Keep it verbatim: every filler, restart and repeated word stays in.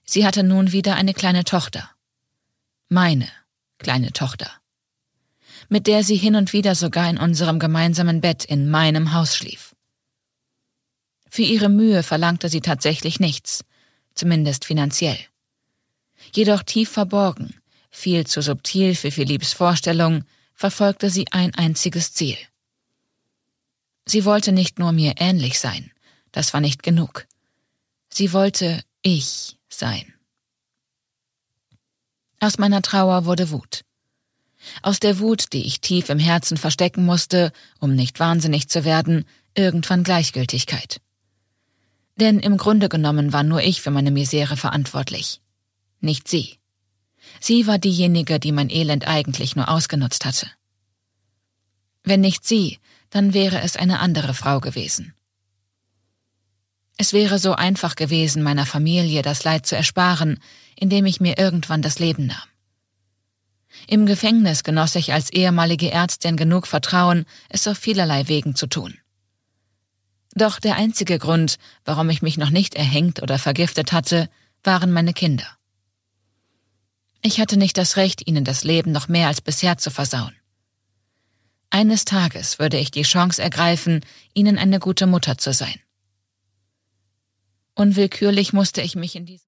Sie hatte nun wieder eine kleine Tochter. Meine kleine Tochter. Mit der sie hin und wieder sogar in unserem gemeinsamen Bett in meinem Haus schlief. Für ihre Mühe verlangte sie tatsächlich nichts, zumindest finanziell. Jedoch tief verborgen, viel zu subtil für Philipps Vorstellung, verfolgte sie ein einziges Ziel. Sie wollte nicht nur mir ähnlich sein, das war nicht genug. Sie wollte ich sein. Aus meiner Trauer wurde Wut. Aus der Wut, die ich tief im Herzen verstecken musste, um nicht wahnsinnig zu werden, irgendwann Gleichgültigkeit. Denn im Grunde genommen war nur ich für meine Misere verantwortlich, nicht sie. Sie war diejenige, die mein Elend eigentlich nur ausgenutzt hatte. Wenn nicht sie, dann wäre es eine andere Frau gewesen. Es wäre so einfach gewesen, meiner Familie das Leid zu ersparen, indem ich mir irgendwann das Leben nahm. Im Gefängnis genoss ich als ehemalige Ärztin genug Vertrauen, es auf vielerlei Wegen zu tun. Doch der einzige Grund, warum ich mich noch nicht erhängt oder vergiftet hatte, waren meine Kinder. Ich hatte nicht das Recht, ihnen das Leben noch mehr als bisher zu versauen. Eines Tages würde ich die Chance ergreifen, ihnen eine gute Mutter zu sein. Unwillkürlich musste ich mich in diesem